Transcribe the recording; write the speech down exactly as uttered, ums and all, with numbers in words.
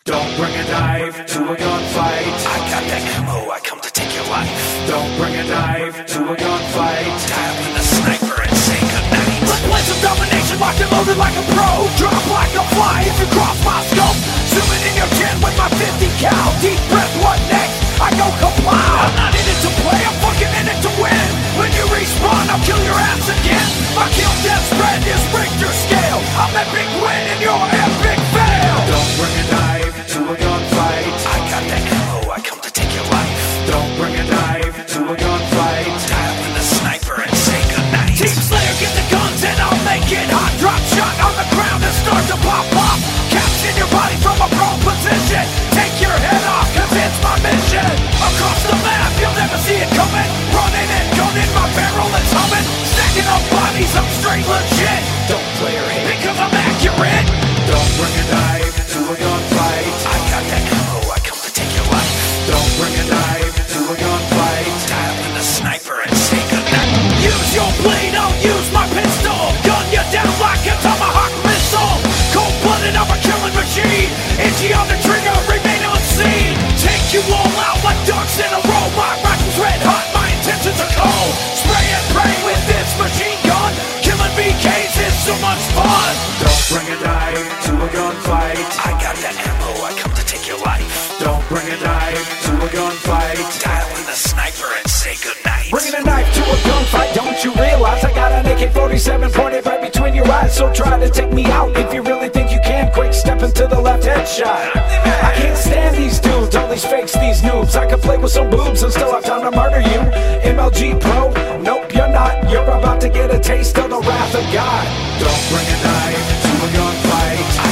Don't bring a knife to a gunfight. I got that ammo, I come to take your life. Don't bring a knife to a gunfight. Dial in the sniper and say goodnight. Let's play some domination, locked and loaded like a pro. Drop like a fly if you cross my scope. Zooming in your chin with my fifty cal. Deep breath, what next? I go kapow. I'm not in it to play, I'm fucking in it to win. When you respawn, I'll kill your ass again. My kill death spread is Richter scale. I'm epic win and you're epic fail. Don't bring a knife to a gunfight. I got that ammo, I come to take your life. Don't bring a knife to a gunfight. Dial in the sniper and say goodnight. Team Slayer, get the guns and I'll make it hot. Drop shot on the ground and start to pop pop. Capture your body from a prone position. Take your head off, cause it's my mission. Across the map, you'll never see it coming. Running and gunning, my barrel is humming. Stacking up bodies, I'm straight legit. Don't play her hit, Because I'm accurate. Don't bring a knife to a gunfight. I got that ammo, I come to take your life. Don't bring a knife to a gunfight. Dial in the sniper and say goodnight. Use your blade, I'll use my pistol. Gun you down like a tomahawk missile. Cold-blooded, I'm a killing machine. Itchy on the trigger, remain unseen. Take you all out like ducks in a row. My rifle's red hot, my intentions are cold. Spray and pray with this machine gun. Killing B Ks is so much fun. Don't bring a knife to a gunfight. I got that ammo, I come to take your life. Don't bring a knife to a gunfight. Dial in the sniper and say goodnight. Bringing a knife to a gunfight, don't you realize I got an A K forty-seven pointed right between your eyes? So try to take me out if you really think you can. Quick step into the left headshot. I can't stand these dudes, all these fakes, these noobs. I could play with some boobs and still have time to murder you. M L G Pro? Nope, you're not. You're about to get a taste of the wrath of God. Don't bring a knife to a gunfight.